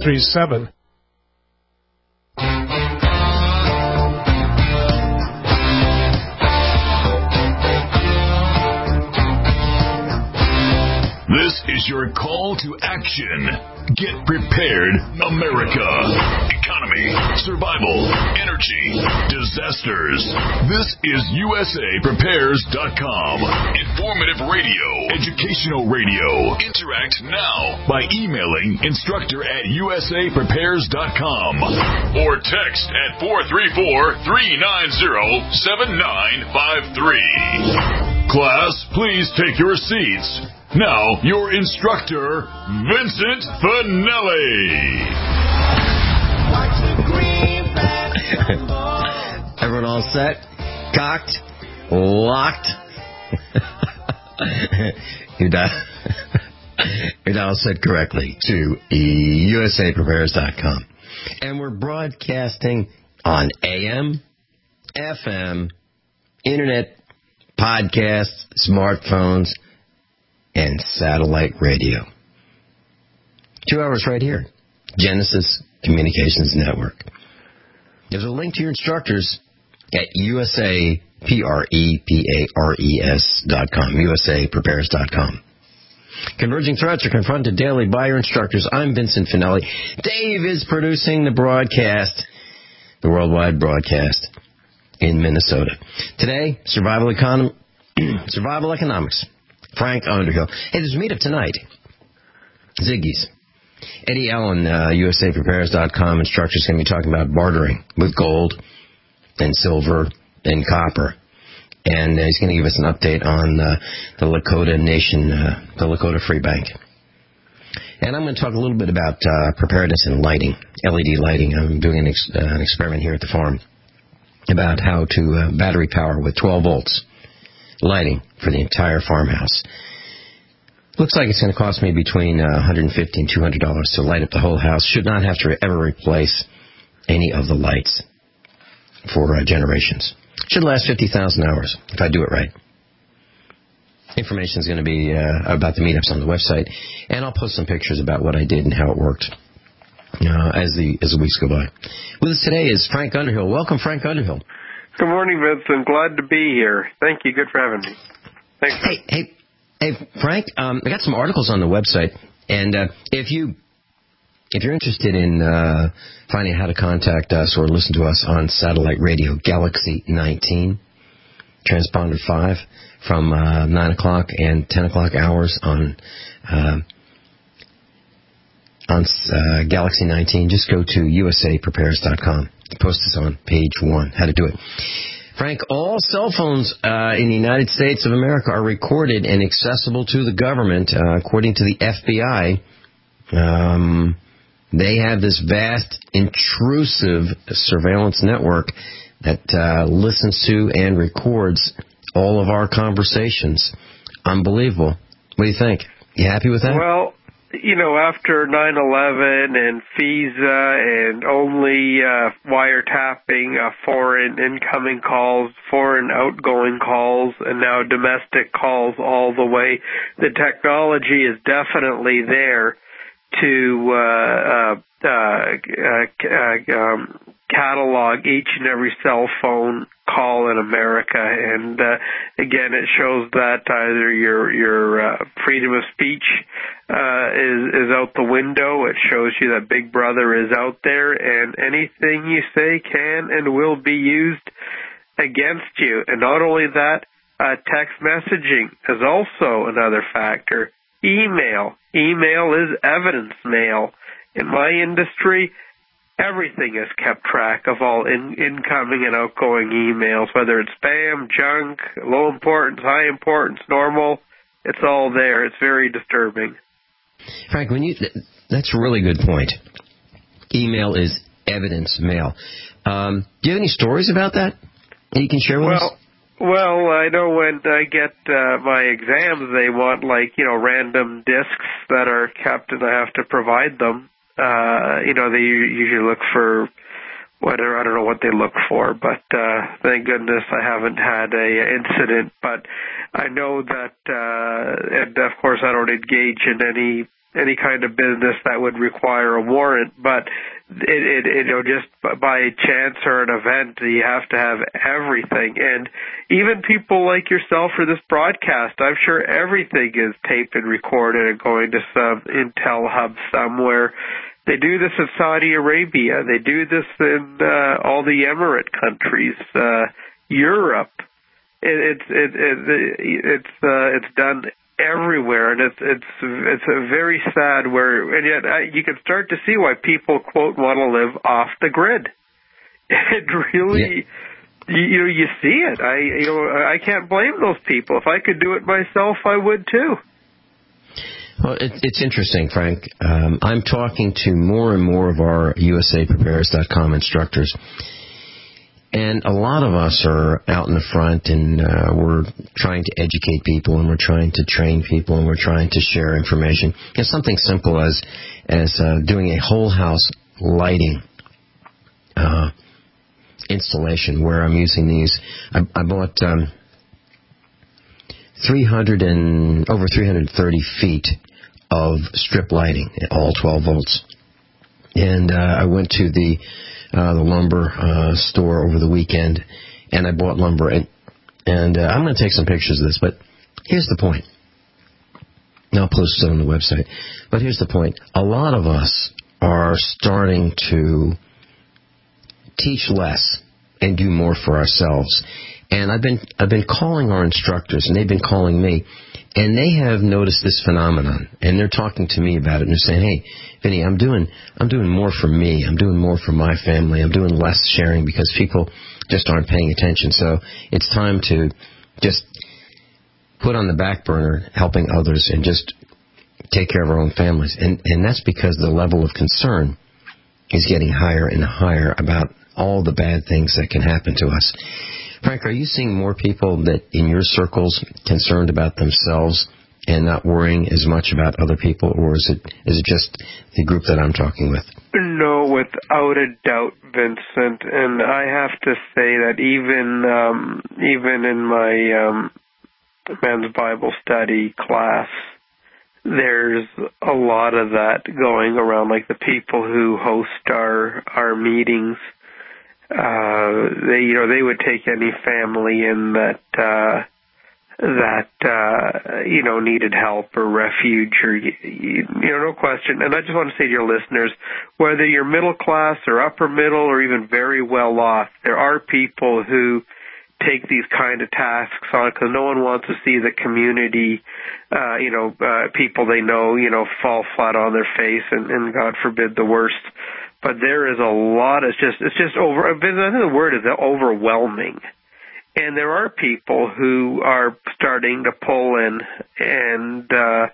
37. This is your call to action. Get prepared, America. Economy, survival, energy, disasters. This is USAPrepares.com. Informative radio, educational radio. Interact now by emailing instructor@USAPrepares.com or text at 434-390-7953. Class, please take your seats. Now, your instructor, Vincent Finelli. Everyone all set? Cocked? Locked? You're dialed set correctly to USAPrepares.com. And we're broadcasting on AM, FM, Internet, podcasts, smartphones, and satellite radio. 2 hours right here. Genesis Communications Network. There's a link to your instructors at USAPrepares.com. USAPrepares.com. Converging threats are confronted daily by your instructors. I'm Vincent Finelli. Dave is producing the broadcast, the worldwide broadcast in Minnesota. Today, survival economics. Frank Underhill. Hey, there's a meetup tonight. Ziggy's. Eddie Allen, USAPrepares.com instructors, going to be talking about bartering with gold and silver and copper. And he's going to give us an update on the Lakota Nation, the Lakota Free Bank. And I'm going to talk a little bit about preparedness in lighting, LED lighting. I'm doing an experiment here at the farm about how to battery power with 12 volts. Lighting for the entire farmhouse. Looks like it's going to cost me between $150 and $200 to light up the whole house. Should not have to ever replace any of the lights for generations. Should last 50,000 hours if I do it right. Information is going to be about the meetups on the website, and I'll post some pictures about what I did and how it worked as the weeks go by. With us today is Frank Underhill. Welcome, Frank Underhill. Good morning, Vincent. Glad to be here. Thank you. Good for having me. Thanks. Hey, Frank. I got some articles on the website, and if you're interested in finding out how to contact us or listen to us on satellite radio, Galaxy 19, transponder 5, from 9 o'clock and 10 o'clock hours on Galaxy 19, just go to USAPrepares.com. Post this on page 1, how to do it. Frank, all cell phones in the United States of America are recorded and accessible to the government. According to the FBI, they have this vast, intrusive surveillance network that listens to and records all of our conversations. Unbelievable. What do you think? You happy with that? Well, after 9/11 and FISA and only wiretapping foreign incoming calls, foreign outgoing calls, and now domestic calls all the way, the technology is definitely there to catalog each and every cell phone call in America, and again, it shows that either your freedom of speech is out the window. It shows you that Big Brother is out there, and anything you say can and will be used against you. And not only that, text messaging is also another factor. Email is evidence mail. In my industry, everything is kept track of all incoming and outgoing emails, whether it's spam, junk, low importance, high importance, normal. It's all there. It's very disturbing. Frank, that's a really good point. Email is evidence mail. Do you have any stories about that you can share with us? Well, I know when I get my exams, they want random discs that are kept, and I have to provide them. They usually look for whatever, I don't know what they look for, but thank goodness I haven't had a incident. But I know that, and of course I don't engage in any any kind of business that would require a warrant, but it just by chance or an event, you have to have everything. And even people like yourself for this broadcast, I'm sure everything is taped and recorded and going to some Intel hub somewhere. They do this in Saudi Arabia. They do this in all the Emirate countries, Europe. It's done everywhere, and it's a very sad and yet you can start to see why people quote want to live off the grid. It really, you see it. I can't blame those people. If I could do it myself, I would too. Well, it's interesting, Frank. I'm talking to more and more of our USAPrepares.com instructors. And a lot of us are out in the front, and we're trying to educate people, and we're trying to train people, and we're trying to share information. Something simple as doing a whole house lighting installation where I'm using these. I bought over 330 feet of strip lighting, all 12 volts. And I went to the lumber store over the weekend, and I bought lumber. And I'm going to take some pictures of this, but here's the point. I'll post it on the website. But here's the point. A lot of us are starting to teach less and do more for ourselves. And I've been calling our instructors, and they've been calling me, and they have noticed this phenomenon, and they're talking to me about it, and they're saying, "Hey, Vinny, I'm doing more for me. I'm doing more for my family. I'm doing less sharing because people just aren't paying attention. So it's time to just put on the back burner helping others and just take care of our own families." And that's because the level of concern is getting higher and higher about all the bad things that can happen to us. Frank, are you seeing more people that in your circles concerned about themselves and not worrying as much about other people, or is it just the group that I'm talking with? No, without a doubt, Vincent. And I have to say that even in my men's Bible study class, there's a lot of that going around. Like the people who host our meetings, they would take any family in that needed help or refuge or, no question. And I just want to say to your listeners, whether you're middle class or upper middle or even very well off, there are people who take these kind of tasks on because no one wants to see the community, people they know, fall flat on their face and God forbid the worst. But there is a lot. It's just over. I think the word is overwhelming. And there are people who are starting to pull in, and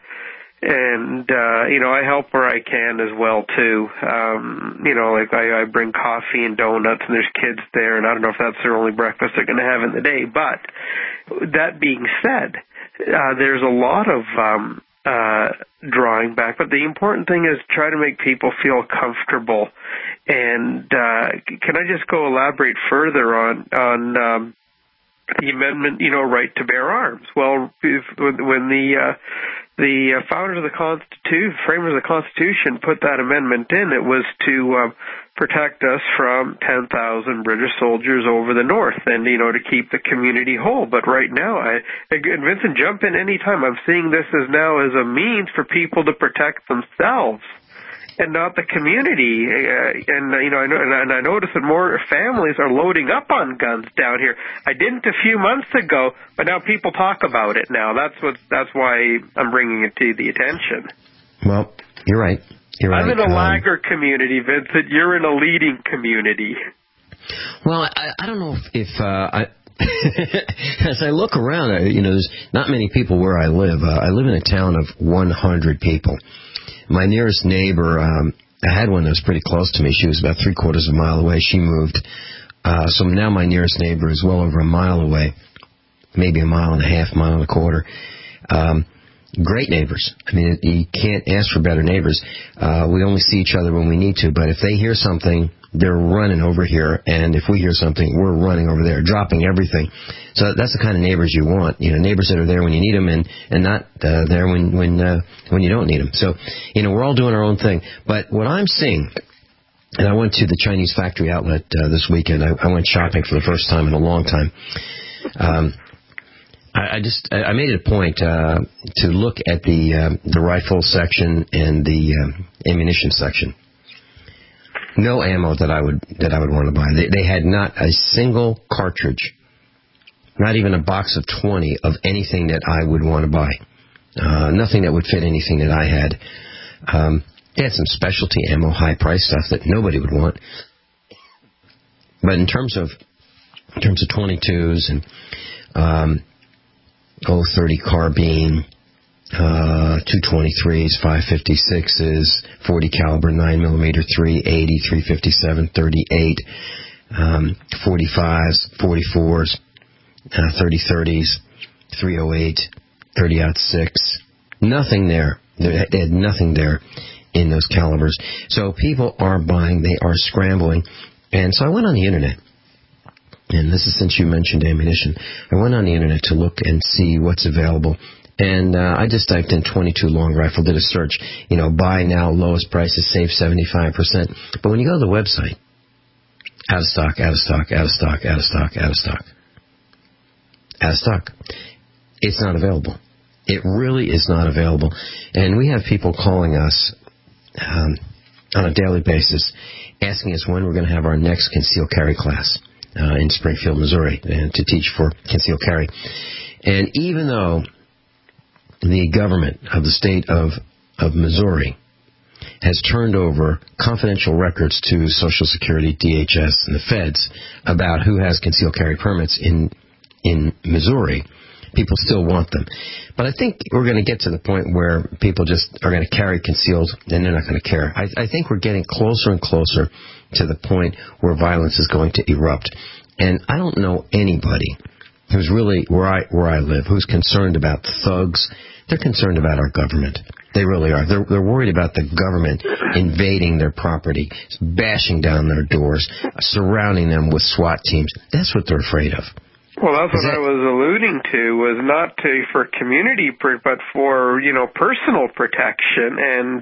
I help where I can as well too. Like I bring coffee and donuts, and there's kids there, and I don't know if that's their only breakfast they're going to have in the day. But that being said, there's a lot of drawing back. But the important thing is try to make people feel comfortable. And can I just go elaborate further on the amendment, right to bear arms? Well, when the founders of the Constitution, framers of the Constitution, put that amendment in, it was to protect us from 10,000 British soldiers over the north and, to keep the community whole. But right now, and Vincent, jump in any time. I'm seeing this as a means for people to protect themselves and not the community. I notice that more families are loading up on guns down here. I didn't a few months ago, but now people talk about it now. That's why I'm bringing it to the attention. Well, you're right. I'm in a laggard community, Vincent. You're in a leading community. Well, I don't know if as I look around, there's not many people where I live. I live in a town of 100 people. My nearest neighbor, I had one that was pretty close to me. She was about 3/4 of a mile away. She moved. So now my nearest neighbor is well over a mile away, maybe a mile and a half, mile and a quarter. great neighbors. I mean, you can't ask for better neighbors. We only see each other when we need to, but if they hear something, they're running over here, and if we hear something, we're running over there, dropping everything. So that's the kind of neighbors you want. Neighbors that are there when you need them, and not there when you don't need them. So, we're all doing our own thing. But what I'm seeing, and I went to the Chinese factory outlet this weekend. I went shopping for the first time in a long time. I made it a point to look at the rifle section and the ammunition section. No ammo that I would want to buy. They had not a single cartridge, not even a box of 20 of anything that I would want to buy. Nothing that would fit anything that I had. They had some specialty ammo, high price stuff that nobody would want. But in terms of 22s and 30 carbine, 223s, 556s, 40 caliber, 9mm, 380, 357, 38, 45s, 44s, 3030s, 308, 30-06. Nothing there. They had nothing there in those calibers. So people are buying, they are scrambling. And so I went on the internet. And this is since you mentioned ammunition. I went on the internet to look and see what's available. And I just typed in 22 long rifle, did a search. Buy now, lowest prices, save 75%. But when you go to the website, out of stock, out of stock, out of stock, out of stock, out of stock. Out of stock. It's not available. It really is not available. And we have people calling us on a daily basis, asking us when we're going to have our next concealed carry class in Springfield, Missouri, and to teach for concealed carry. And even though the government of the state of Missouri has turned over confidential records to Social Security, DHS, and the feds about who has concealed carry permits in Missouri, people still want them. But I think we're going to get to the point where people just are going to carry concealed and they're not going to care. I think we're getting closer and closer to the point where violence is going to erupt. And I don't know anybody who's really, where I live, who's concerned about thugs. They're concerned about our government. They really are. They're worried about the government invading their property, bashing down their doors, surrounding them with SWAT teams. That's what they're afraid of. Well, that's what I was alluding to, was not for community, but for, personal protection. And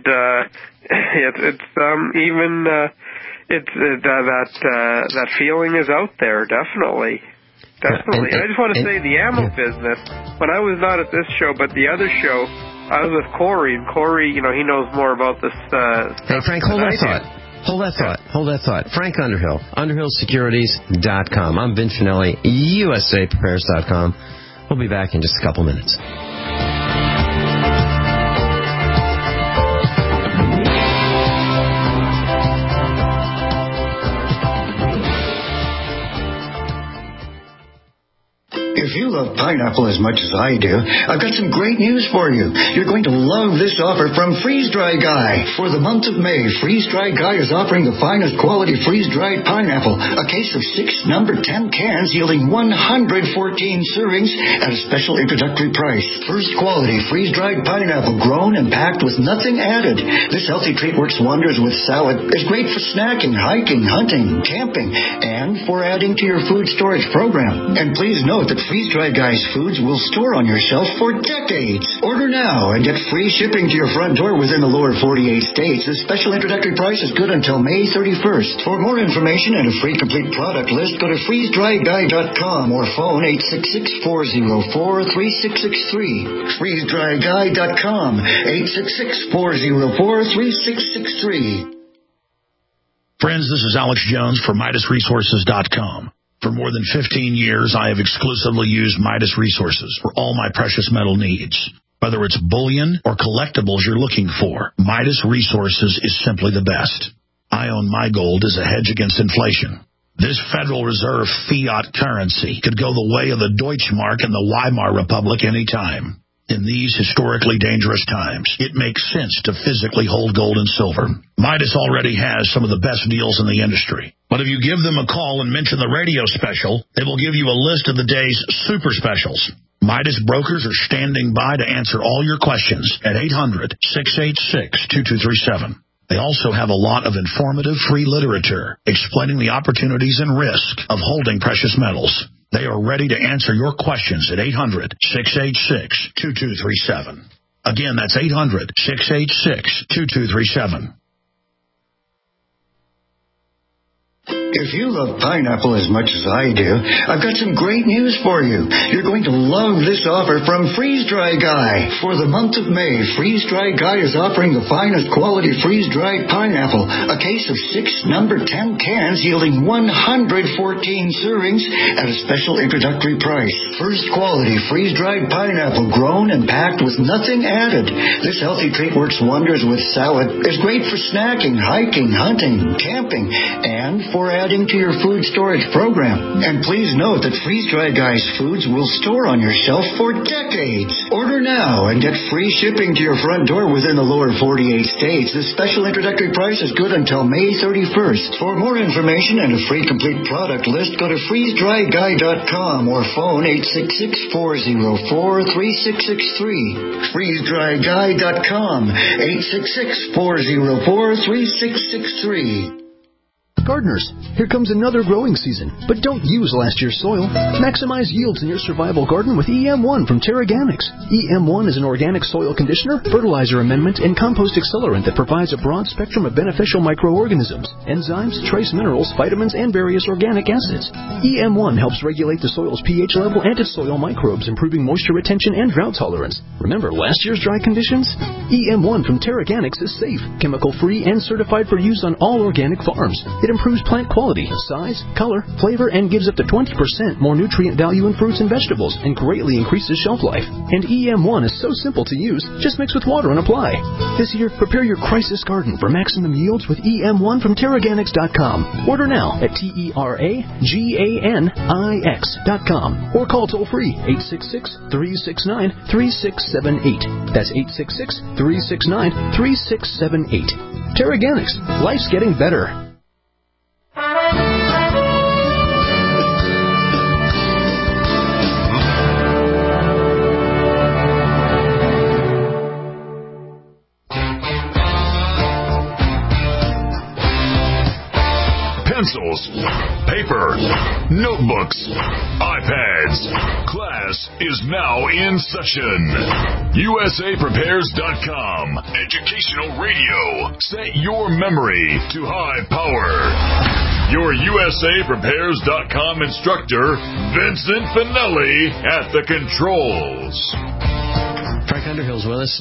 that feeling is out there, definitely. Definitely. I just want to say the ammo business, when I was not at this show, but the other show, I was with Corey, and Corey, he knows more about this Hey, Frank, hold that thought. Hold that thought. Frank Underhill, UndernhillSecurities.com. I'm Vin Finelli, USAPrepares.com. We'll be back in just a couple minutes. If you love pineapple as much as I do, I've got some great news for you. You're going to love this offer from Freeze Dry Guy. For the month of May, Freeze Dry Guy is offering the finest quality freeze-dried pineapple, a case of 6 number 10 cans yielding 114 servings at a special introductory price. First quality freeze-dried pineapple grown and packed with nothing added. This healthy treat works wonders with salad. It's great for snacking, hiking, hunting, camping, and for adding to your food storage program. And please note that Freeze Dry Guy's foods will store on your shelf for decades. Order now and get free shipping to your front door within the lower 48 states. This special introductory price is good until May 31st. For more information and a free complete product list, go to freezedryguy.com or phone 866-404-3663. freezedryguy.com, 866-404-3663. Friends, this is Alex Jones for MidasResources.com. For more than 15 years, I have exclusively used Midas Resources for all my precious metal needs. Whether it's bullion or collectibles you're looking for, Midas Resources is simply the best. I own my gold as a hedge against inflation. This Federal Reserve fiat currency could go the way of the Deutschmark and the Weimar Republic anytime. In these historically dangerous times, it makes sense to physically hold gold and silver. Midas already has some of the best deals in the industry. But if you give them a call and mention the radio special, they will give you a list of the day's super specials. Midas brokers are standing by to answer all your questions at 800-686-2237. They also have a lot of informative free literature explaining the opportunities and risk of holding precious metals. They are ready to answer your questions at 800-686-2237. Again, that's 800-686-2237. If you love pineapple as much as I do, I've got some great news for you. You're going to love this offer from Freeze Dry Guy. For the month of May, Freeze Dry Guy is offering the finest quality freeze-dried pineapple, a case of 6 number 10 cans yielding 114 servings at a special introductory price. First quality freeze-dried pineapple grown and packed with nothing added. This healthy treat works wonders with salad. It's great for snacking, hiking, hunting, camping, and for adding to your food storage program. And please note that Freeze Dry Guy's foods will store on your shelf for decades. Order now and get free shipping to your front door within the lower 48 states. This special introductory price is good until May 31st. For more information and a free complete product list, go to freezedryguy.com or phone 866-404-3663. freezedryguy.com 866-404-3663. Gardeners, here comes another growing season, but don't use last year's soil. Maximize yields in your survival garden with EM1 from Terraganics. EM1 is an organic soil conditioner, fertilizer amendment, and compost accelerant that provides a broad spectrum of beneficial microorganisms, enzymes, trace minerals, vitamins, and various organic acids. EM1 helps regulate the soil's pH level and its soil microbes, improving moisture retention and drought tolerance. Remember last year's dry conditions? EM1 from Terraganics is safe, chemical-free, and certified for use on all organic farms. It improves plant quality, size, color, flavor, and gives up to 20% more nutrient value in fruits and vegetables, and greatly increases shelf life. And EM1 is so simple to use, just mix with water and apply. This year, prepare your crisis garden for maximum yields with EM1 from Terraganics.com. Order now at TerraGanix.com or call toll-free 866-369-3678. That's 866-369-3678. Terraganics. Life's getting better. Pencils, paper, notebooks, iPads. Class is now in session. USAPrepares.com. Educational radio. Set your memory to high power. Your USAPrepares.com instructor, Vincent Finelli, at the controls. Frank Underhill's with us.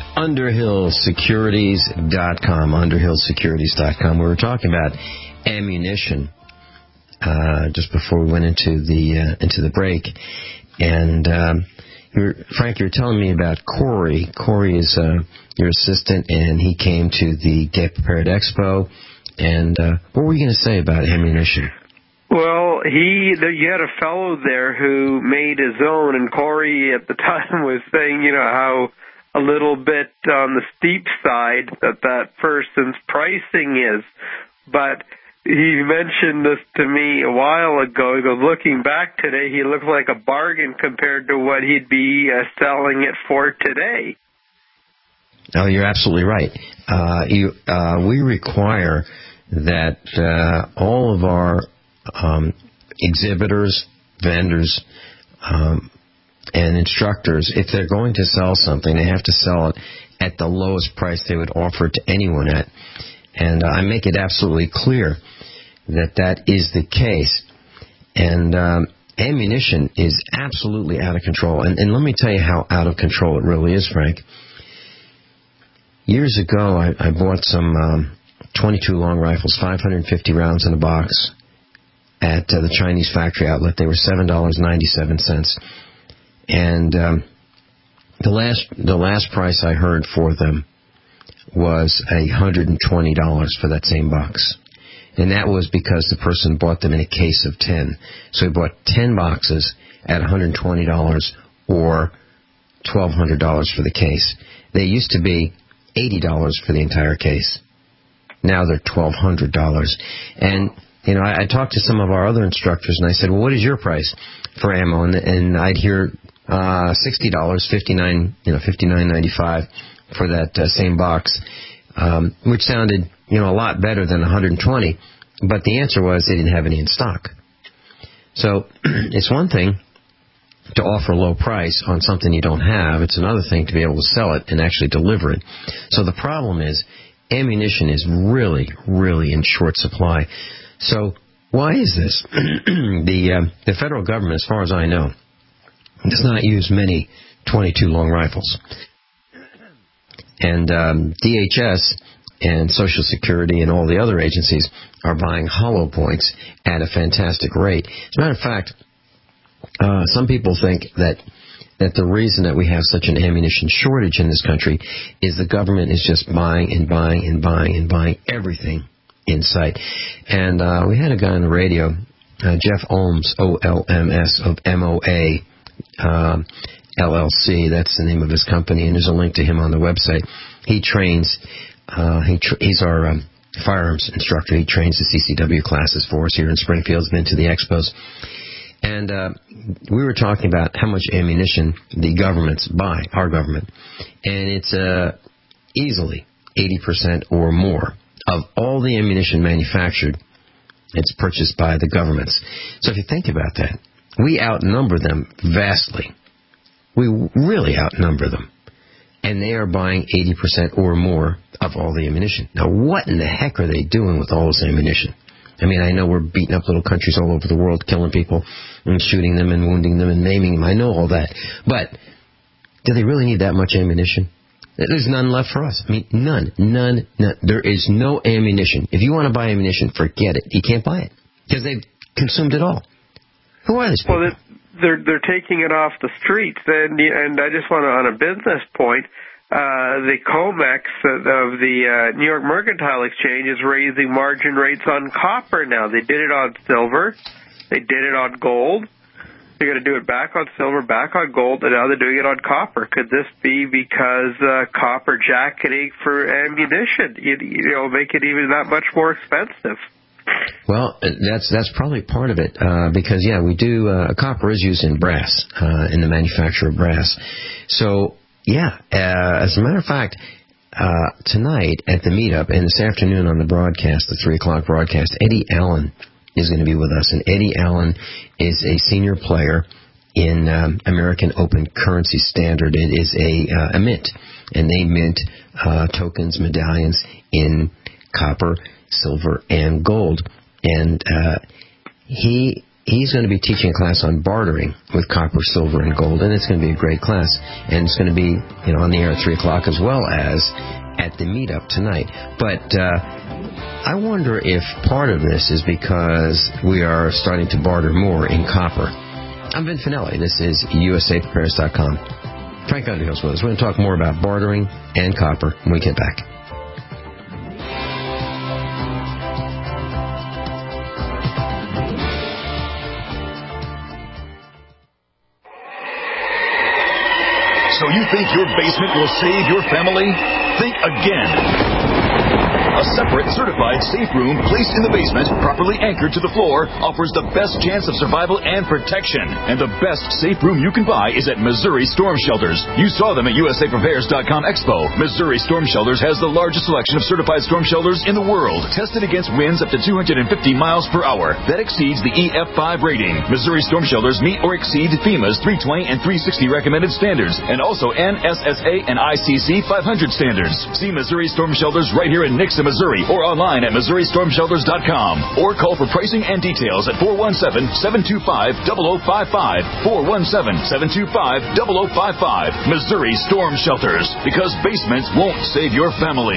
UnderhillSecurities.com. UnderhillSecurities.com. We were talking about ammunition just before we went into the break, and Frank, you were telling me about Corey. Corey is your assistant, and he came to the Get Prepared Expo. And what were you going to say about ammunition? Well, you had a fellow there who made his own, and Corey at the time was saying, how a little bit on the steep side that person's pricing is, but he mentioned this to me a while ago. He goes, looking back today, he looks like a bargain compared to what he'd be selling it for today. Oh, you're absolutely right. We require that all of our exhibitors, vendors, and instructors, if they're going to sell something, they have to sell it at the lowest price they would offer it to anyone at. And I make it absolutely clear that is the case. And ammunition is absolutely out of control. And let me tell you how out of control it really is, Frank. Years ago, I bought some 22 long rifles, 550 rounds in a box at the Chinese factory outlet. They were $7.97. And the last price I heard for them was $120 for that same box. And that was because the person bought them in a case of 10. So he bought 10 boxes at $120 or $1,200 for the case. They used to be $80 for the entire case. Now they're $1,200. And, you know, I talked to some of our other instructors, and I said, well, what is your price for ammo? And I'd hear $60, $59.95 for that same box, which sounded, you know, a lot better than $120. But the answer was they didn't have any in stock. So it's one thing to offer a low price on something you don't have. It's another thing to be able to sell it and actually deliver it. So the problem is ammunition is really, really in short supply. So why is this? The federal government, as far as I know, does not use many 22 long rifles. And DHS and Social Security and all the other agencies are buying hollow points at a fantastic rate. As a matter of fact, some people think that the reason that we have such an ammunition shortage in this country is the government is just buying and buying and buying and buying everything in sight. And we had a guy on the radio, Jeff Olms, O-L-M-S, of MOA LLC. That's the name of his company, and there's a link to him on the website. He trains, he's our firearms instructor. He trains the CCW classes for us here in Springfield. He's been to the expos. And we were talking about how much ammunition the governments buy, our government. And it's easily 80% or more of all the ammunition manufactured, it's purchased by the governments. So if you think about that, we outnumber them vastly. We really outnumber them. And they are buying 80% or more of all the ammunition. Now, what in the heck are they doing with all this ammunition? I mean, I know we're beating up little countries all over the world, killing people and shooting them and wounding them and maiming them. I know all that. But do they really need that much ammunition? There's none left for us. I mean, none. There is no ammunition. If you want to buy ammunition, forget it. You can't buy it because they've consumed it all. Who are these people? Well, they're taking it off the streets. And I just want to, on a business point, the COMEX of the New York Mercantile Exchange is raising margin rates on copper now. They did it on silver. They did it on gold. They're going to do it back on silver, back on gold, and now they're doing it on copper. Could this be because copper jacketing for ammunition, make it even that much more expensive? Well, that's probably part of it, because, we do, copper is used in brass, in the manufacture of brass. So, as a matter of fact, tonight at the meetup and this afternoon on the broadcast, the 3 o'clock broadcast, Eddie Allen is going to be with us. And Eddie Allen is a senior player in American Open Currency Standard. It is a mint, and they mint tokens, medallions in copper, silver, and gold. And he's going to be teaching a class on bartering with copper, silver, and gold, and it's going to be a great class. And it's going to be on the air at 3 o'clock as well as at the meetup tonight. But I wonder if part of this is because we are starting to barter more in copper. I'm Vin Finelli. This is USAPrepares.com. Frank Underhill's with us. We're going to talk more about bartering and copper when we get back. So you think your basement will save your family? Think again. A separate, certified safe room placed in the basement, properly anchored to the floor, offers the best chance of survival and protection. And the best safe room you can buy is at Missouri Storm Shelters. You saw them at USAPrepares.com Expo. Missouri Storm Shelters has the largest selection of certified storm shelters in the world, tested against winds up to 250 miles per hour. That exceeds the EF5 rating. Missouri Storm Shelters meet or exceed FEMA's 320 and 360 recommended standards, and also NSSA and ICC 500 standards. See Missouri Storm Shelters right here in Nixon, Missouri, or online at MissouriStormShelters.com, or call for pricing and details at 417-725-0055, 417-725-0055. Missouri Storm Shelters, because basements won't save your family.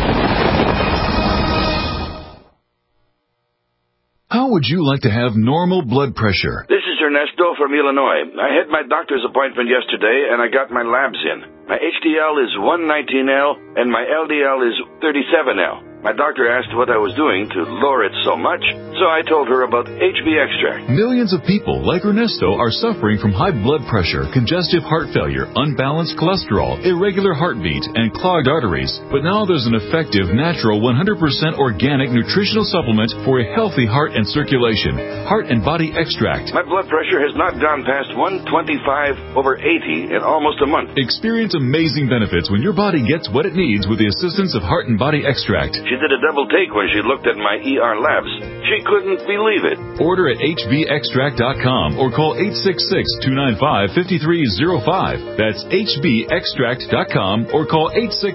How would you like to have normal blood pressure? This is Ernesto from Illinois. I had my doctor's appointment yesterday, and I got my labs in. My HDL is 119L, and my LDL is 37L. My doctor asked what I was doing to lower it so much, so I told her about HB Extract. Millions of people like Ernesto are suffering from high blood pressure, congestive heart failure, unbalanced cholesterol, irregular heartbeat, and clogged arteries. But now there's an effective, natural, 100% organic nutritional supplement for a healthy heart and circulation. Heart and Body Extract. My blood pressure has not gone past 125/80 in almost a month. Experience amazing benefits when your body gets what it needs with the assistance of Heart and Body Extract. She did a double take when she looked at my ER labs. She couldn't believe it. Order at hbextract.com or call 866-295-5305. That's hbextract.com or call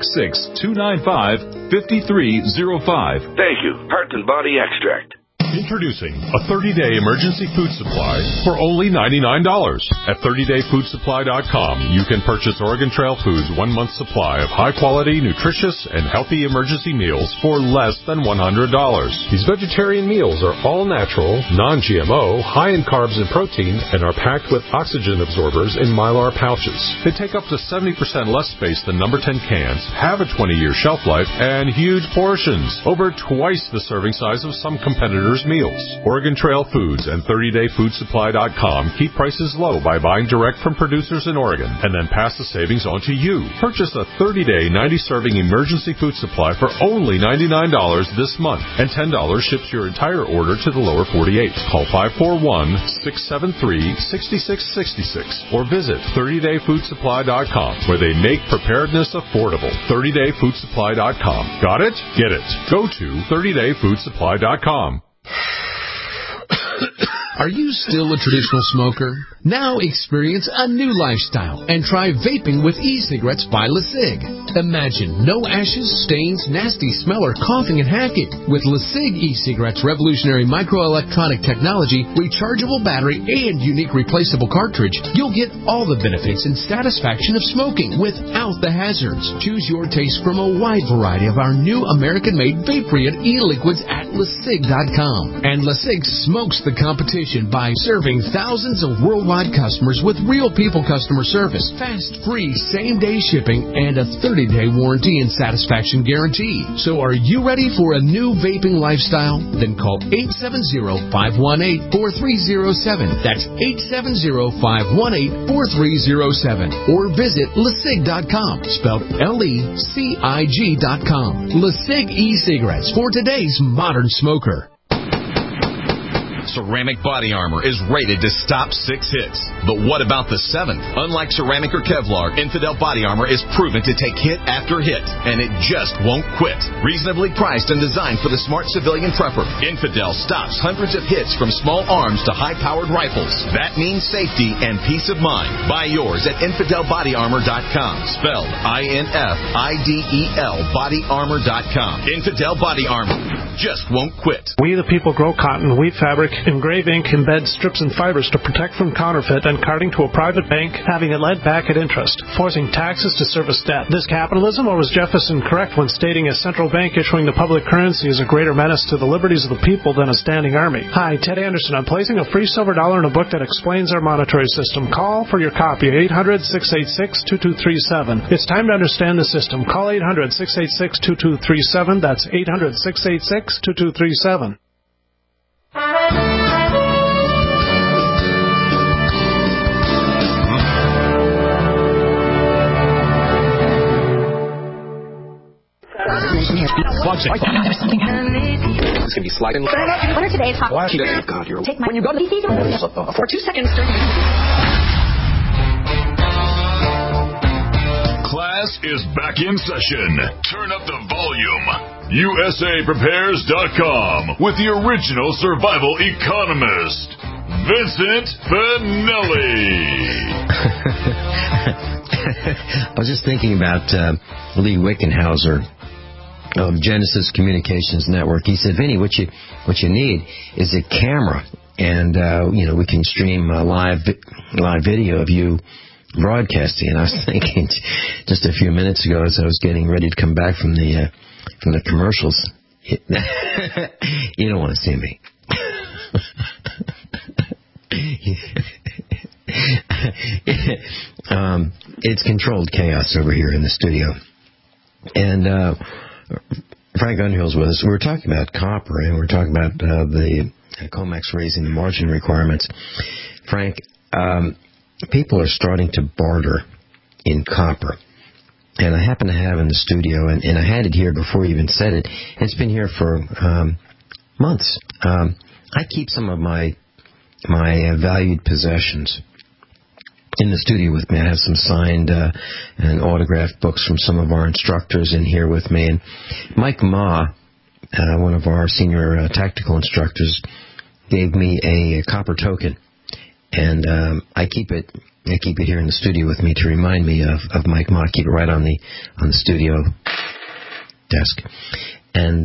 866-295-5305. Thank you, Heart and Body Extract. Introducing a 30-day emergency food supply for only $99. At 30dayfoodsupply.com, you can purchase Oregon Trail Foods' 1-month supply of high-quality, nutritious, and healthy emergency meals for less than $100. These vegetarian meals are all natural, non-GMO, high in carbs and protein, and are packed with oxygen absorbers in Mylar pouches. They take up to 70% less space than number 10 cans, have a 20-year shelf life, and huge portions, over twice the serving size of some competitors' meals. Oregon Trail Foods and 30dayfoodsupply.com keep prices low by buying direct from producers in Oregon and then pass the savings on to you. Purchase a 30-day, 90-serving emergency food supply for only $99 this month, and $10 ships your entire order to the lower 48. Call 541-673-6666 or visit 30dayfoodsupply.com, where they make preparedness affordable. 30dayfoodsupply.com. Got it? Get it. Go to 30dayfoodsupply.com. Are you still a traditional smoker? Now experience a new lifestyle and try vaping with e-cigarettes by LeSig. Imagine no ashes, stains, nasty smell, or coughing and hacking. With LeSig e-cigarettes' revolutionary microelectronic technology, rechargeable battery, and unique replaceable cartridge, you'll get all the benefits and satisfaction of smoking without the hazards. Choose your taste from a wide variety of our new American-made vape-free e-liquids at LeSig.com. And LeSig smokes the competition by serving thousands of worldwide customers with real people customer service, fast, free, same-day shipping, and a 30-day warranty and satisfaction guarantee. So are you ready for a new vaping lifestyle? Then call 870-518-4307. That's 870-518-4307. Or visit LeSig.com, spelled LECIG.com. LeSig e-cigarettes for today's modern smoker. Ceramic Body Armor is rated to stop 6 hits. But what about the 7th? Unlike ceramic or Kevlar, Infidel Body Armor is proven to take hit after hit, and it just won't quit. Reasonably priced and designed for the smart civilian prepper, Infidel stops hundreds of hits from small arms to high-powered rifles. That means safety and peace of mind. Buy yours at InfidelBodyArmor.com, spelled INFIDEL BodyArmor.com. Infidel Body Armor just won't quit. We the people grow cotton, weave fabric, engrave ink, embed strips and fibers to protect from counterfeit and carting to a private bank, having it lent back at interest, forcing taxes to service debt. This capitalism, or was Jefferson correct when stating a central bank issuing the public currency is a greater menace to the liberties of the people than a standing army? Hi, Ted Anderson. I'm placing a free silver dollar in a book that explains our monetary system. Call for your copy, 800-686-2237. It's time to understand the system. Call 800-686-2237. That's 800-686-2237. It's going to be sliding. What are today's hot? God, you're... Take my... When you go to the PC, for 2 seconds. Class is back in session. Turn up the volume. USAPrepares.com with the original survival economist, Vincent Finelli. I was just thinking about Lee Wickenhauser of Genesis Communications Network. He said, Vinny, what you need is a camera, and we can stream live video of you broadcasting. And I was thinking just a few minutes ago, as I was getting ready to come back from the commercials, you don't want to see me. It's controlled chaos over here in the studio. And Frank Underhill's with us. We were talking about copper, and we were talking about the COMEX raising the margin requirements. Frank, people are starting to barter in copper. And I happen to have in the studio, and I had it here before you even said it, and it's been here for months. I keep some of my valued possessions in the studio with me. I have some signed and autographed books from some of our instructors in here with me. And Mike Ma, one of our senior tactical instructors, gave me a copper token. And I keep it here in the studio with me to remind me of Mike Ma. I keep it right on the studio desk. And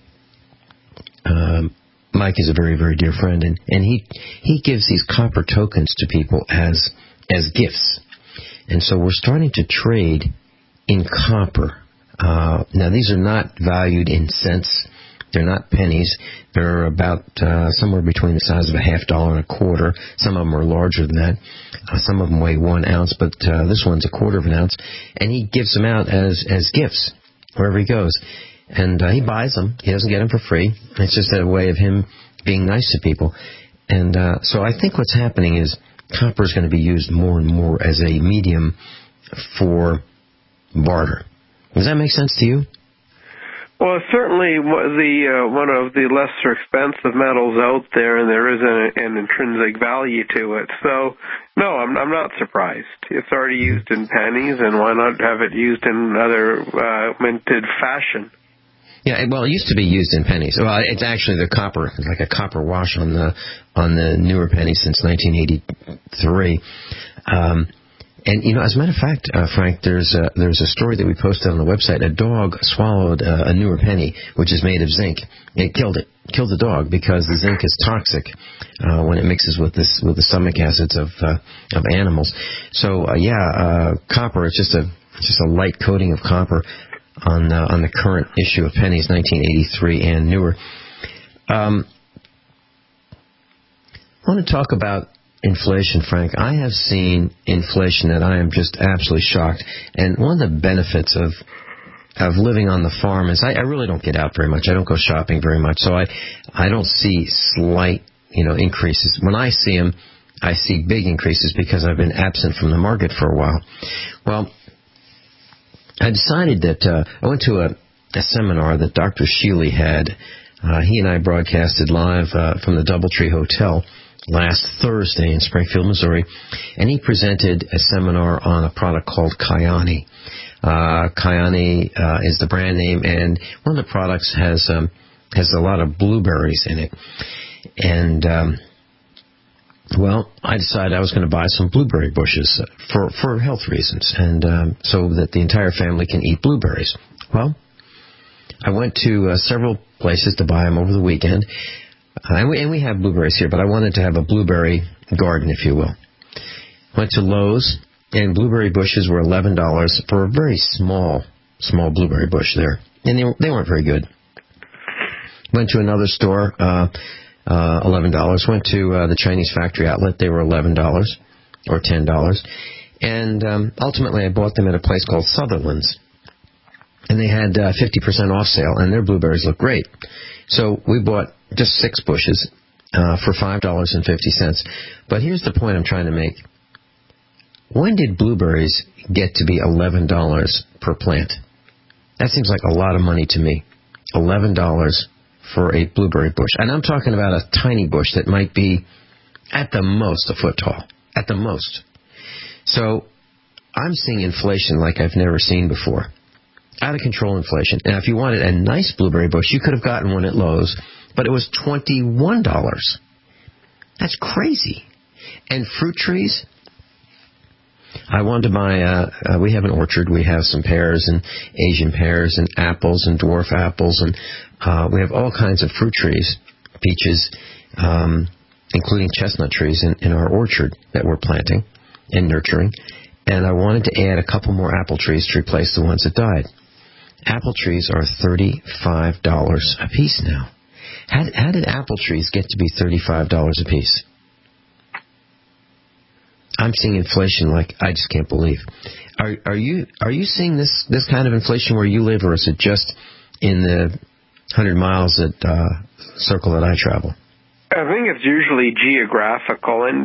Mike is a very, very dear friend, and he gives these copper tokens to people as gifts. And so we're starting to trade in copper. Now, these are not valued in cents. They're not pennies. They're about somewhere between the size of a $50 and a quarter. Some of them are larger than that. Some of them weigh 1 ounce, but this one's a quarter of an ounce. And he gives them out as gifts wherever he goes. And he buys them. He doesn't get them for free. It's just a way of him being nice to people. And so I think what's happening is copper is going to be used more and more as a medium for barter. Does that make sense to you? Well, certainly one of the lesser expensive metals out there, and there is an intrinsic value to it. So, no, I'm not surprised. It's already used in pennies, and why not have it used in other minted fashion? Yeah, well, it used to be used in pennies. Well, it's actually the copper, like a copper wash on the newer pennies since 1983. And, you know, as a matter of fact, Frank, there's a story that we posted on the website. A dog swallowed a newer penny, which is made of zinc. It killed the dog because the zinc is toxic when it mixes with the stomach acids of animals. So, copper, it's just a light coating of copper on the current issue of pennies, 1983 and newer. I want to talk about inflation, Frank. I have seen inflation that I am just absolutely shocked. And one of the benefits of living on the farm is I really don't get out very much. I don't go shopping very much. So I don't see slight, increases. When I see them, I see big increases because I've been absent from the market for a while. Well, I decided that I went to a seminar that Dr. Sheely had. He and I broadcasted live from the Doubletree Hotel last Thursday in Springfield, Missouri, and he presented a seminar on a product called Kyani. Kyani is the brand name, and one of the products has a lot of blueberries in it. And I decided I was going to buy some blueberry bushes for health reasons, and so that the entire family can eat blueberries. Well, I went to several places to buy them over the weekend. And we have blueberries here, but I wanted to have a blueberry garden, if you will. Went to Lowe's, and blueberry bushes were $11 for a very small blueberry bush there. And they weren't very good. Went to another store, $11. Went to the Chinese factory outlet. They were $11 or $10. And ultimately, I bought them at a place called Sutherland's. And they had 50% off sale, and their blueberries looked great. So we bought just 6 bushes for $5.50. But here's the point I'm trying to make. When did blueberries get to be $11 per plant? That seems like a lot of money to me. $11 for a blueberry bush. And I'm talking about a tiny bush that might be at the most a foot tall. At the most. So I'm seeing inflation like I've never seen before. Out of control inflation. Now, if you wanted a nice blueberry bush, you could have gotten one at Lowe's, but it was $21. That's crazy. And fruit trees, I wanted to buy, we have an orchard. We have some pears and Asian pears and apples and dwarf apples, and we have all kinds of fruit trees, peaches, including chestnut trees in our orchard that we're planting and nurturing. And I wanted to add a couple more apple trees to replace the ones that died. Apple trees are $35 a piece now. How did apple trees get to be $35 a piece? I'm seeing inflation like I just can't believe. Are you seeing this kind of inflation where you live, or is it just in the 100 miles circle that I travel? I think it's usually geographical, and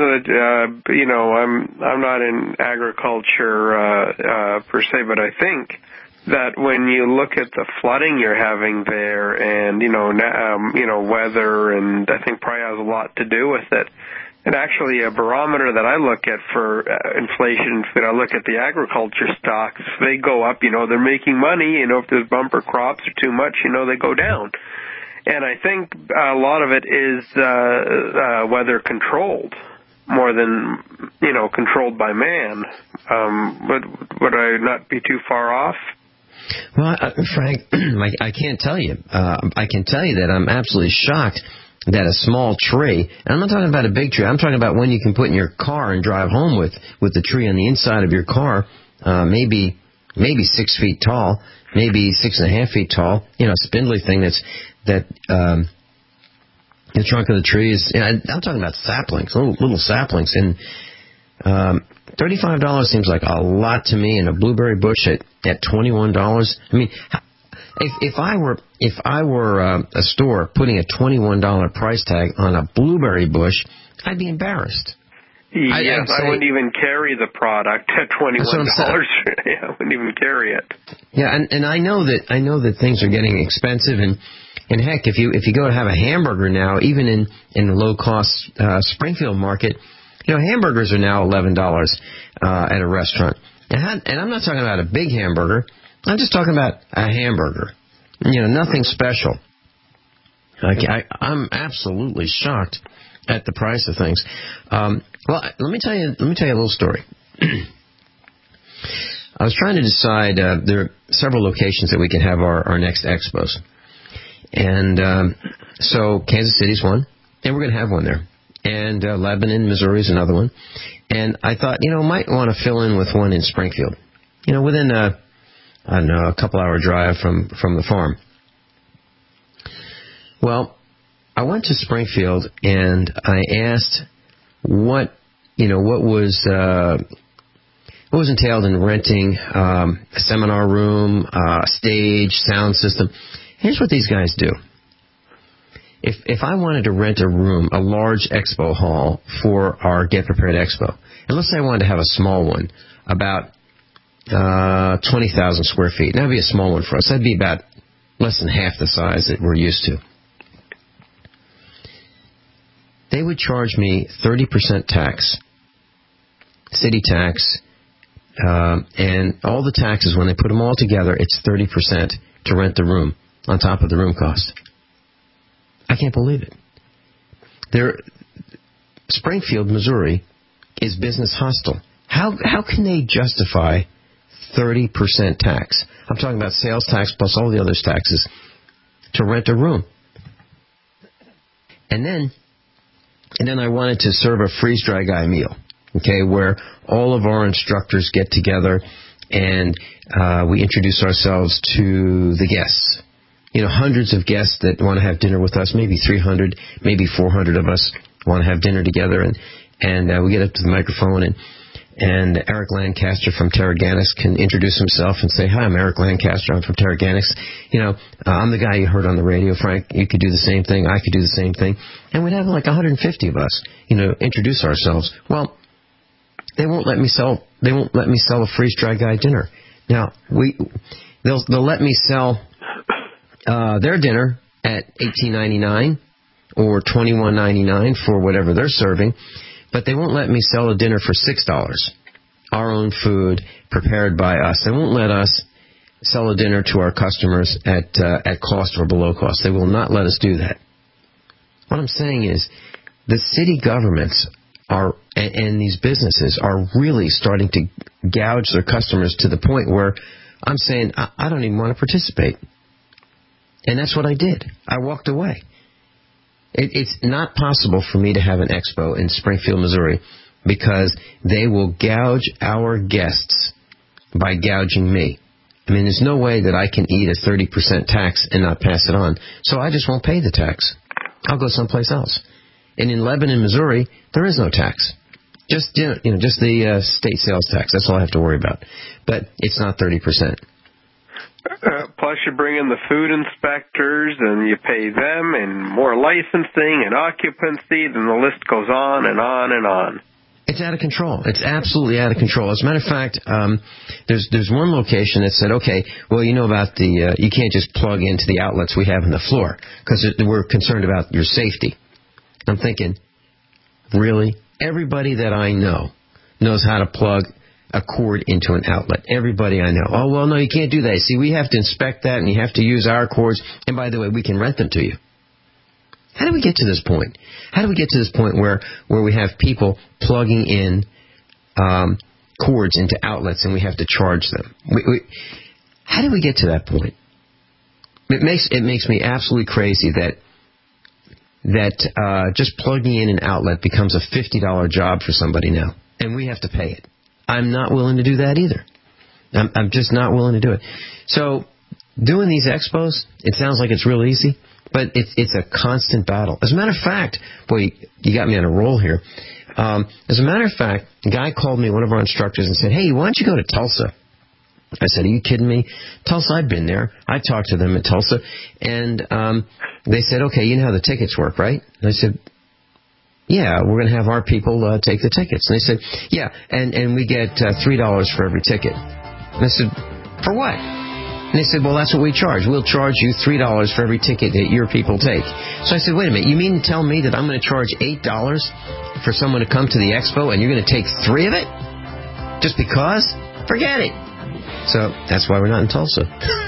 I'm not in agriculture per se, but I think that when you look at the flooding you're having there, and weather, and I think probably has a lot to do with it. And actually, a barometer that I look at for inflation, when I look at the agriculture stocks, if they go up, they're making money. If there's bumper crops or too much, they go down. And I think a lot of it is weather controlled more than, controlled by man. Would I not be too far off? Well, Frank, I can't tell you. I can tell you that I'm absolutely shocked that a small tree, and I'm not talking about a big tree, I'm talking about one you can put in your car and drive home with the tree on the inside of your car, maybe 6 feet tall, maybe 6.5 feet tall, spindly thing that the trunk of the tree is, I'm talking about saplings, little saplings, and $35 seems like a lot to me, and a blueberry bush at $21. I mean, if I were a store putting a $21 price tag on a blueberry bush, I'd be embarrassed. Yes, I wouldn't even carry the product at $21. Yeah, I wouldn't even carry it. Yeah, and I know that things are getting expensive, and heck, if you go to have a hamburger now, even in the low cost Springfield market, hamburgers are now $11 at a restaurant. And I'm not talking about a big hamburger. I'm just talking about a hamburger. Nothing special. I'm absolutely shocked at the price of things. Well, let me tell you a little story. I was trying to decide. There are several locations that we can have our next expos, and so Kansas City's one, and we're going to have one there. And Lebanon, Missouri is another one. And I thought, might want to fill in with one in Springfield. Within a couple hour drive from the farm. Well, I went to Springfield and I asked what was entailed in renting a seminar room, stage, sound system. Here's what these guys do. If I wanted to rent a room, a large expo hall for our Get Prepared Expo, and let's say I wanted to have a small one, about 20,000 square feet. That would be a small one for us. That'd be about less than half the size that we're used to. They would charge me 30% tax, city tax, and all the taxes, when they put them all together, it's 30% to rent the room on top of the room cost. I can't believe it. Springfield, Missouri, is business hostile. How can they justify 30% tax? I'm talking about sales tax plus all the other taxes to rent a room. And then I wanted to serve a freeze-dry guy meal, okay, where all of our instructors get together and we introduce ourselves to the guests. Hundreds of guests that want to have dinner with us, maybe 300, maybe 400 of us want to have dinner together, and we get up to the microphone, and Eric Lancaster from Terraganix can introduce himself and say, "Hi, I'm Eric Lancaster. I'm from Terraganix. I'm the guy you heard on the radio. Frank, you could do the same thing. I could do the same thing." And we'd have like 150 of us, introduce ourselves. Well, they won't let me sell a freeze-dry guy dinner. Now they'll let me sell their dinner at $18.99 or $21.99 for whatever they're serving, but they won't let me sell a dinner for $6. Our own food prepared by us. They won't let us sell a dinner to our customers at cost or below cost. They will not let us do that. What I'm saying is the city governments and these businesses are really starting to gouge their customers to the point where I'm saying I don't even want to participate. And that's what I did. I walked away. It's not possible for me to have an expo in Springfield, Missouri, because they will gouge our guests by gouging me. I mean, there's no way that I can eat a 30% tax and not pass it on. So I just won't pay the tax. I'll go someplace else. And in Lebanon, Missouri, there is no tax. Just the state sales tax. That's all I have to worry about. But it's not 30%. Plus, you bring in the food inspectors and you pay them and more licensing and occupancy, then the list goes on and on and on. It's out of control. It's absolutely out of control. As a matter of fact, there's one location that said, okay, well, you know about you can't just plug into the outlets we have on the floor because we're concerned about your safety. I'm thinking, really? Everybody that I know knows how to plug a cord into an outlet. Everybody I know. Oh, well, no, you can't do that. See, we have to inspect that, and you have to use our cords. And by the way, we can rent them to you. How do we get to this point? How do we get to this point where we have people plugging in cords into outlets and we have to charge them? How do we get to that point? It makes me absolutely crazy that just plugging in an outlet becomes a $50 job for somebody now, and we have to pay it. I'm not willing to do that either. I'm just not willing to do it. So doing these expos, it sounds like it's real easy, but it's a constant battle. As a matter of fact, boy, you got me on a roll here. As a matter of fact, a guy called me, one of our instructors, and said, hey, why don't you go to Tulsa? I said, are you kidding me? Tulsa, I've been there. I talked to them at Tulsa. And they said, okay, you know how the tickets work, right? And I said, yeah, we're going to have our people take the tickets. And they said, yeah, and we get $3 for every ticket. And I said, for what? And they said, well, that's what we charge. We'll charge you $3 for every ticket that your people take. So I said, wait a minute, you mean to tell me that I'm going to charge $8 for someone to come to the expo and you're going to take 3 of it? Just because? Forget it. So that's why we're not in Tulsa.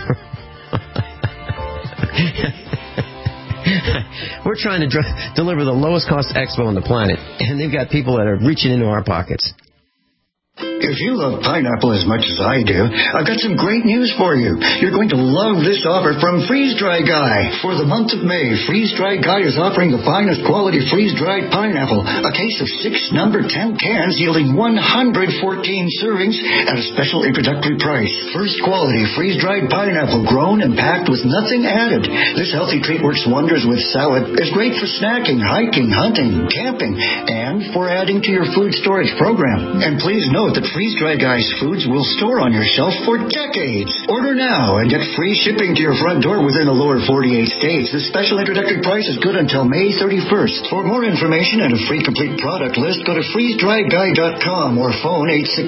We're trying to deliver the lowest cost expo on the planet, and they've got people that are reaching into our pockets. If you love pineapple as much as I do, I've got some great news for you. You're going to love this offer from Freeze Dry Guy. For the month of May, Freeze Dry Guy is offering the finest quality freeze-dried pineapple, a case of 6 number 10 cans yielding 114 servings at a special introductory price. First quality freeze-dried pineapple grown and packed with nothing added. This healthy treat works wonders with salad. It's great for snacking, hiking, hunting, camping, and for adding to your food storage program. And please note that Freeze Dry Guy's foods will store on your shelf for decades. Order now and get free shipping to your front door within the lower 48 states. This special introductory price is good until May 31st. For more information and a free complete product list, go to freezedryguy.com or phone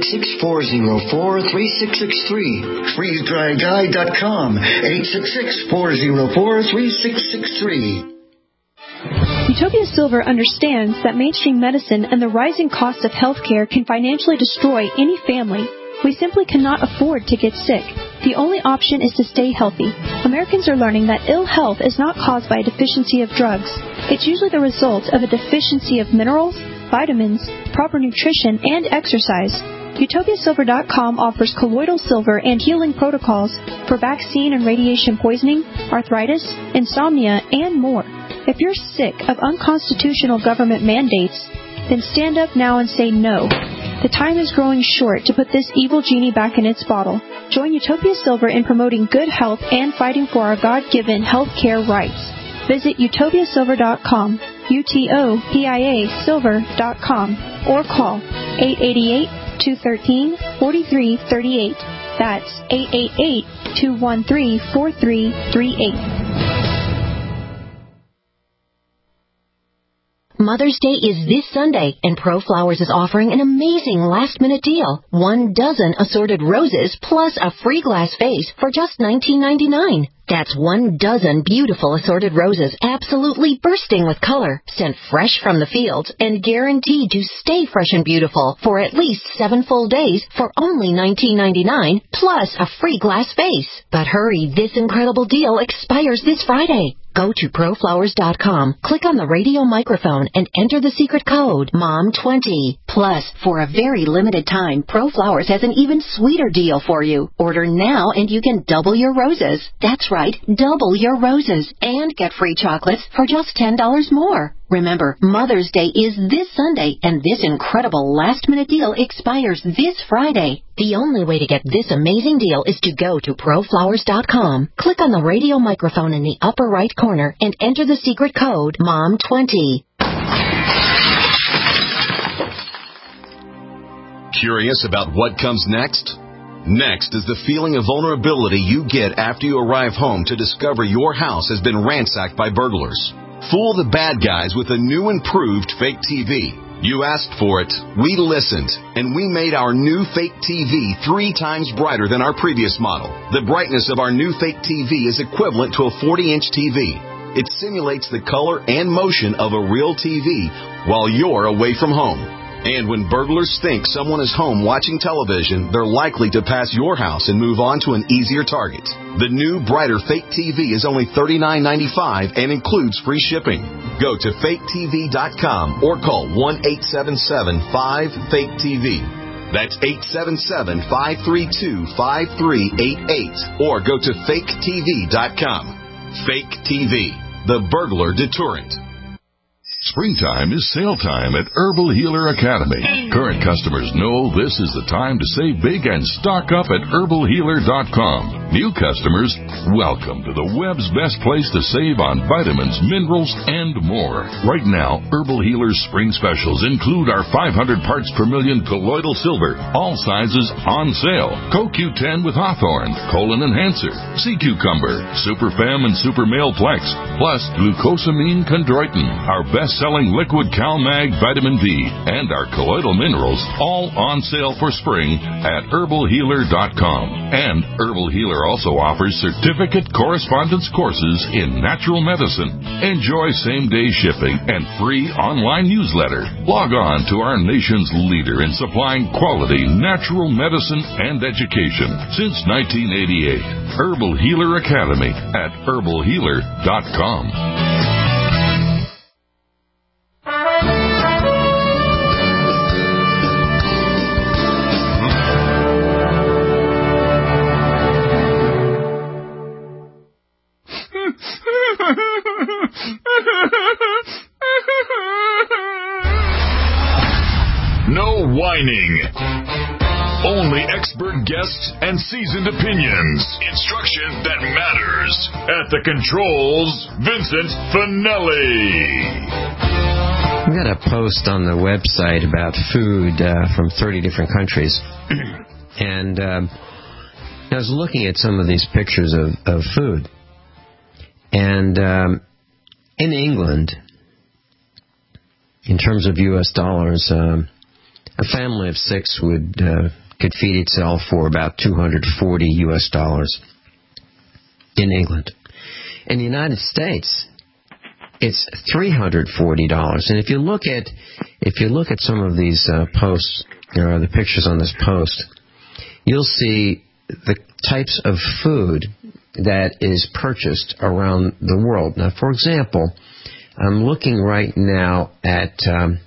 866-404-3663. freezedryguy.com, 866-404-3663. Utopia Silver understands that mainstream medicine and the rising costs of healthcare can financially destroy any family. We simply cannot afford to get sick. The only option is to stay healthy. Americans are learning that ill health is not caused by a deficiency of drugs. It's usually the result of a deficiency of minerals, vitamins, proper nutrition, and exercise. UtopiaSilver.com offers colloidal silver and healing protocols for vaccine and radiation poisoning, arthritis, insomnia, and more. If you're sick of unconstitutional government mandates, then stand up now and say no. The time is growing short to put this evil genie back in its bottle. Join Utopia Silver in promoting good health and fighting for our God-given health care rights. Visit UtopiaSilver.com, UTOPIASilver.com, or call 888-213-4338. That's 888-213-4338. Mother's Day is this Sunday, and ProFlowers is offering an amazing last-minute deal. 1 dozen assorted roses plus a free glass vase for just $19.99. That's 1 dozen beautiful assorted roses, absolutely bursting with color, sent fresh from the fields, and guaranteed to stay fresh and beautiful for at least 7 full days for only $19.99, plus a free glass vase. But hurry, this incredible deal expires this Friday. Go to ProFlowers.com, click on the radio microphone, and enter the secret code, MOM20. Plus, for a very limited time, ProFlowers has an even sweeter deal for you. Order now and you can double your roses. That's right, double your roses, and get free chocolates for just $10 more. Remember, Mother's Day is this Sunday, and this incredible last-minute deal expires this Friday. The only way to get this amazing deal is to go to ProFlowers.com, click on the radio microphone in the upper right corner, and enter the secret code, MOM20. Curious about what comes next? Next is the feeling of vulnerability you get after you arrive home to discover your house has been ransacked by burglars. Fool the bad guys with a new improved fake TV. You asked for it, we listened, and we made our new fake TV 3 times brighter than our previous model. The brightness of our new fake TV is equivalent to a 40-inch TV. It simulates the color and motion of a real TV while you're away from home. And when burglars think someone is home watching television, they're likely to pass your house and move on to an easier target. The new, brighter fake TV is only $39.95 and includes free shipping. Go to faketv.com or call 1-877-5-FAKE-TV. That's 877-532-5388. Or go to faketv.com. Fake TV, the burglar deterrent. Springtime is sale time at Herbal Healer Academy. Current customers know this is the time to save big and stock up at herbalhealer.com. New customers, welcome to the web's best place to save on vitamins, minerals, and more. Right now, Herbal Healer's spring specials include our 500 parts per million colloidal silver, all sizes on sale. CoQ10 with Hawthorne, Colon Enhancer, Sea Cucumber, Super Fem and Super Male Plex, plus glucosamine chondroitin, our best-selling liquid CalMag vitamin D, and our colloidal minerals, all on sale for spring at herbalhealer.com. And Herbal Healer also offers certificate correspondence courses in natural medicine. Enjoy same-day shipping and free online newsletter. Log on to our nation's leader in supplying quality natural medicine and education since 1988. Herbal Healer Academy at herbalhealer.com. No whining. Only expert guests and seasoned opinions. Instruction that matters. At the controls, Vincent Finelli. We got a post on the website about food from 30 different countries. And I was looking at some of these pictures of food. And in England, in terms of U.S. dollars, a family of 6 could feed itself for about $240 U.S. in England. In the United States, it's $340. And if you look at some of these posts, or the pictures on this post, you'll see the types of food that is purchased around the world. Now, for example, I'm looking right now at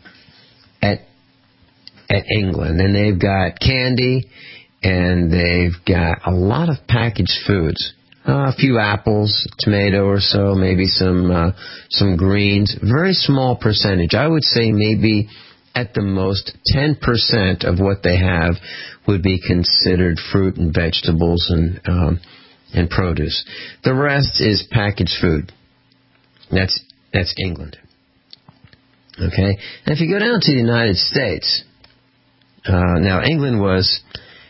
England, and they've got candy, and they've got a lot of packaged foods. A few apples, tomato or so, maybe some greens. Very small percentage. I would say maybe at the most 10% of what they have would be considered fruit and vegetables and produce. The rest is packaged food. That's England. Okay? And if you go down to the United States, now England was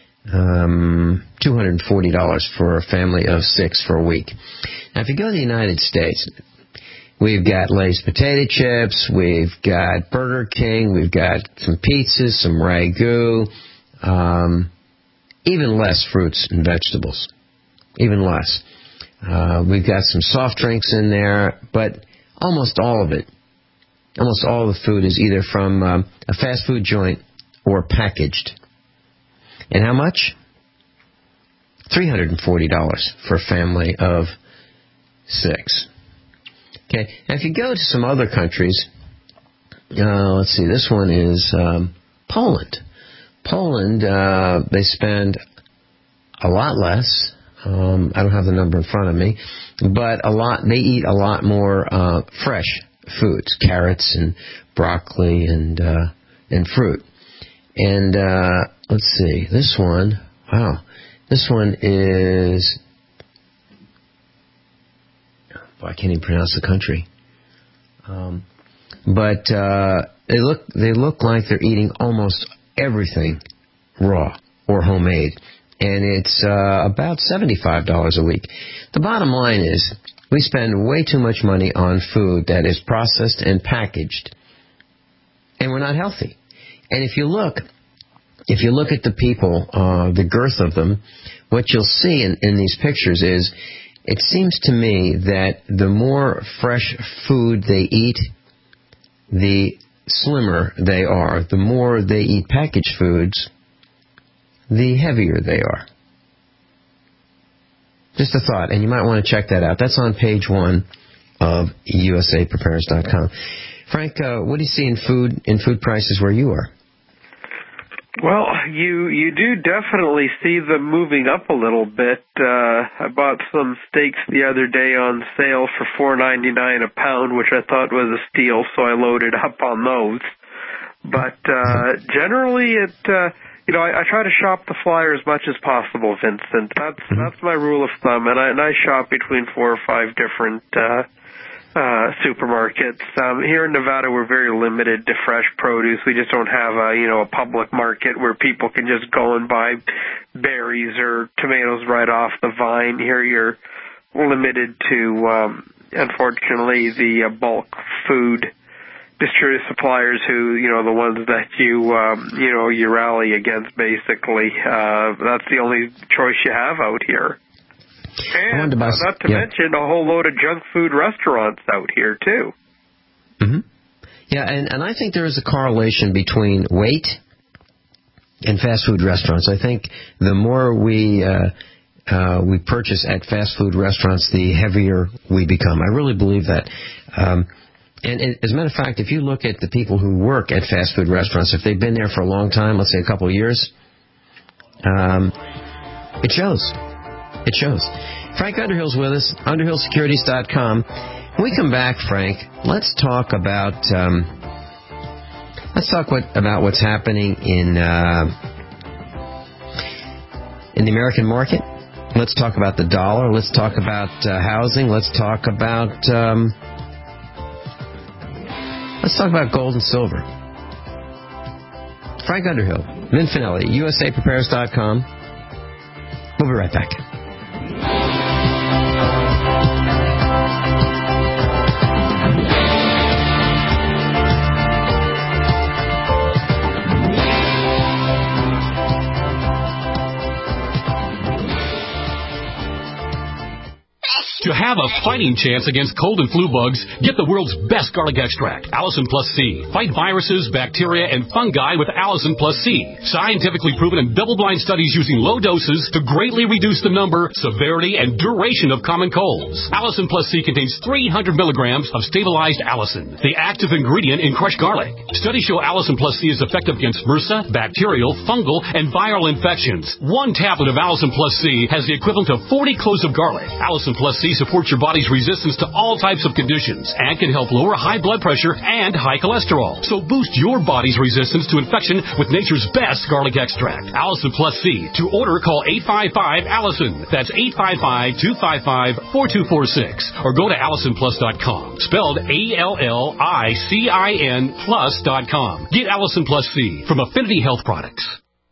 $240 for a family of 6 for a week. Now if you go to the United States, we've got Lay's potato chips, we've got Burger King, we've got some pizzas, some ragu, even less fruits and vegetables. Even less. We've got some soft drinks in there, but almost all of the food is either from a fast food joint or packaged. And how much? $340 for a family of 6. Okay, now if you go to some other countries, let's see, this one is Poland. Poland, they spend a lot less. I don't have the number in front of me, but they eat a lot more fresh foods, carrots and broccoli and fruit. And let's see, this one is, I can't even pronounce the country. But they look like they're eating almost everything raw or homemade. and it's about $75 a week. The bottom line is we spend way too much money on food that is processed and packaged, and we're not healthy. And if you look at the people, the girth of them, what you'll see in these pictures is, it seems to me that the more fresh food they eat, the slimmer they are. The more they eat packaged foods, the heavier they are. Just a thought, and you might want to check that out. That's on page 1 of USAPrepares.com. Frank, what do you see in food prices where you are? Well, you do definitely see them moving up a little bit. I bought some steaks the other day on sale for $4.99 a pound, which I thought was a steal, so I loaded up on those. But generally, I try to shop the flyer as much as possible, Vincent. That's my rule of thumb, and I shop between 4 or 5 different supermarkets. Here in Nevada, we're very limited to fresh produce. We just don't have a public market where people can just go and buy berries or tomatoes right off the vine. Here you're limited to, unfortunately, the bulk food distributor suppliers who, the ones that you rally against, basically. That's the only choice you have out here. And not to mention a whole load of junk food restaurants out here, too. Mm-hmm. Yeah, and I think there is a correlation between weight and fast food restaurants. I think the more we purchase at fast food restaurants, the heavier we become. I really believe that. And as a matter of fact, if you look at the people who work at fast food restaurants, if they've been there for a long time, let's say a couple of years, it shows. It shows. Frank Underhill's with us, UnderhillSecurities.com. When we come back, Frank, let's talk about what's happening in the American market. Let's talk about the dollar. Let's talk about housing. Let's talk about gold and silver. Frank Underhill, Vin Finelli, USAPrepares.com. We'll be right back. To have a fighting chance against cold and flu bugs, get the world's best garlic extract, Allison Plus C. Fight viruses, bacteria, and fungi with Allison Plus C. Scientifically proven in double-blind studies using low doses to greatly reduce the number, severity, and duration of common colds. Allison Plus C contains 300 milligrams of stabilized allicin, the active ingredient in crushed garlic. Studies show Allison Plus C is effective against MRSA, bacterial, fungal, and viral infections. One tablet of Allison Plus C has the equivalent of 40 cloves of garlic. Allison Plus C supports your body's resistance to all types of conditions and can help lower high blood pressure and high cholesterol. So boost your body's resistance to infection with nature's best garlic extract, Allison Plus C. To order, call 855-ALLISON. That's 855-255-4246. Or go to AllisonPlus.com. Spelled ALLICIN plus.com. Get Allison Plus C from Affinity Health Products.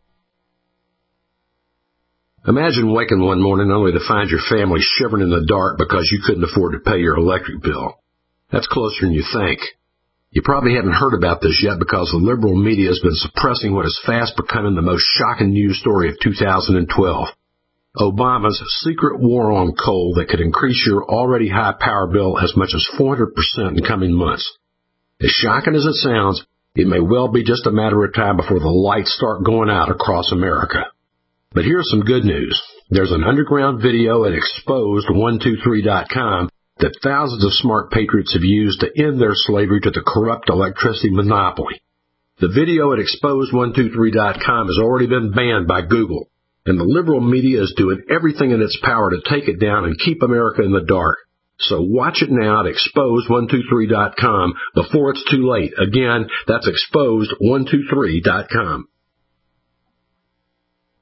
Imagine waking one morning only to find your family shivering in the dark because you couldn't afford to pay your electric bill. That's closer than you think. You probably haven't heard about this yet because the liberal media has been suppressing what is fast becoming the most shocking news story of 2012. Obama's secret war on coal that could increase your already high power bill as much as 400% in coming months. As shocking as it sounds, it may well be just a matter of time before the lights start going out across America. But here's some good news. There's an underground video at exposed123.com that thousands of smart patriots have used to end their slavery to the corrupt electricity monopoly. The video at exposed123.com has already been banned by Google, and the liberal media is doing everything in its power to take it down and keep America in the dark. So watch it now at exposed123.com before it's too late. Again, that's exposed123.com.